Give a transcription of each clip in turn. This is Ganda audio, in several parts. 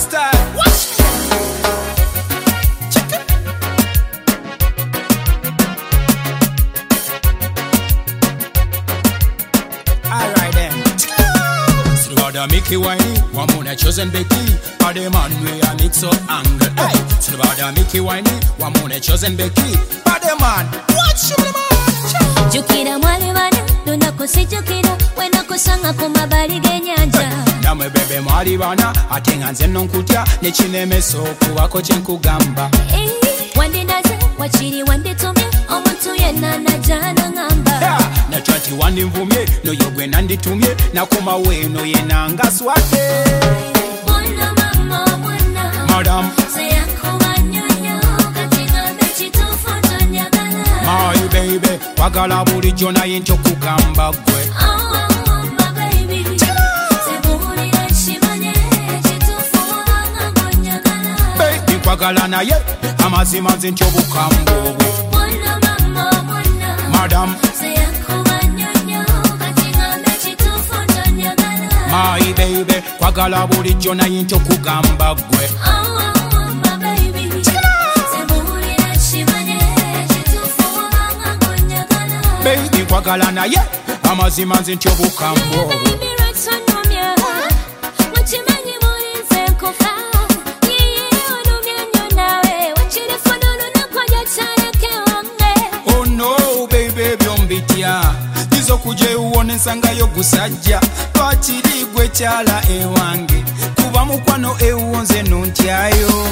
style. Watch me. Check it. Alright then. Slaughter Mickey Winey, one more chosen Becky. For the man we a mix up angle. Hey, Slaughter Mickey Winey, one more chosen Becky. For the man, watch me man. Jukira mwali bana, donako sijukira, wenako sanga kumabali genyanja. Namwe bebe mwali bana, atenga nze nonkutya, nekinemeso okuwako kyenkugamba. Wandinaze, wachiri wanditumye, omuntu yenna najana ngamba. Nachati wandinvumye, noyo gwe nanditumye, nakoma weno yena nga swate. Mwana mama mwana, Madam, seyakuba nyonyo, kati ngambe kituufu tonyagala. My baby, wagala bulijjo naye nkyokugamba gwe. My baby, sebuulira kimanye, kituufu obanga gonyagala. Baby, nkwagala naye, amazima nze ntyobukambwe obwo. Mwana mama mwana, Madam, seyakuba nyonyo, kati ngambe kituufu tonyagala. my baby, kwagala bulijjo naye nkyokugamba gwe. My baby, sebuulira kimanye, kituufu obanga gonyagala. Baby, nkwagala naye, amazima nze ntyobukambwe obwo. Oh no, baby, byombitya izo kuje uwone nsangayo gusajja twakiri gwe kyala ewange kuba mukwano ewuwonze nontyayo.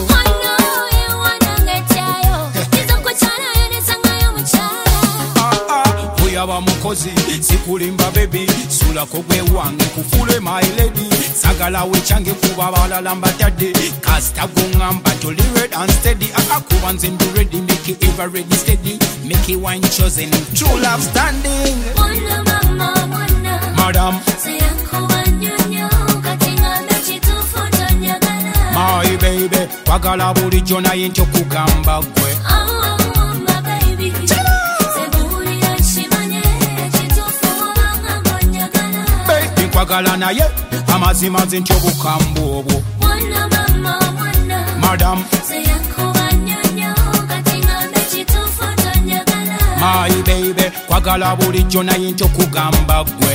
Oyaba mukozi sikulimba baby sulako gwe wange kufule my lady sagala wechange kuba balala mbatadde kasita gongamba toli red and steady akakuba nze ndi ready make it ever ready steady make it wine chosen true love standing. Madam, my baby kwagala bulijjo naye nkyokugamba gwe. Baby, nkwagala naye amazima nze ntyobukambwe obwo. Madam, my baby kwagala bulijjo naye nkyokugamba gwe.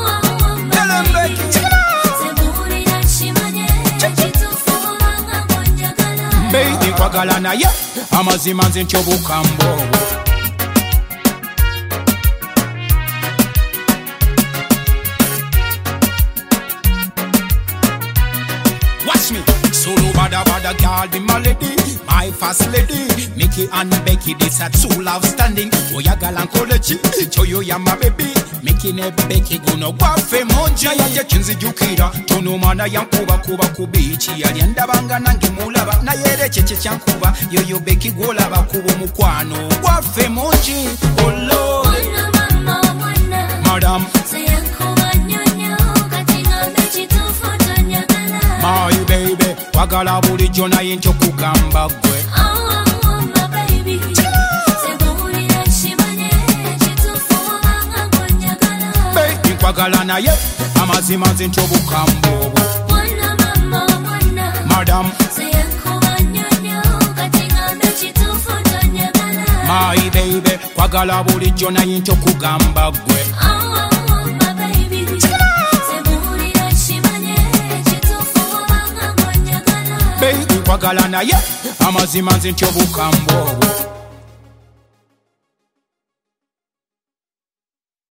Baby, nkwagala naye amazima nze ntyobukambwe obwo. Watch me, solo bada bada girl be my lady, my first lady. Mickey and Becky, this a true love standing. Oyagala nkolechi, choyo ya my baby. Mickey ne Becky guno gwafe monja yanje kinzijukira. Tono mana yankuba kuba kubichi yaliendabanga nange mulaba na yere cheche chankuba yoyo Becky golaba kubo mukwano gwafe monji. Oh Lord, Madam, my baby kwagala bulijjo naye nkyokugamba gwe. Baby, nkwagala naye amazima nze ntyobukambwe obwo. Madam, my baby kwagala bulijjo naye nkyokugamba gwe. Baby, nkwagala naye amazima nze ntyobukambwe obwo.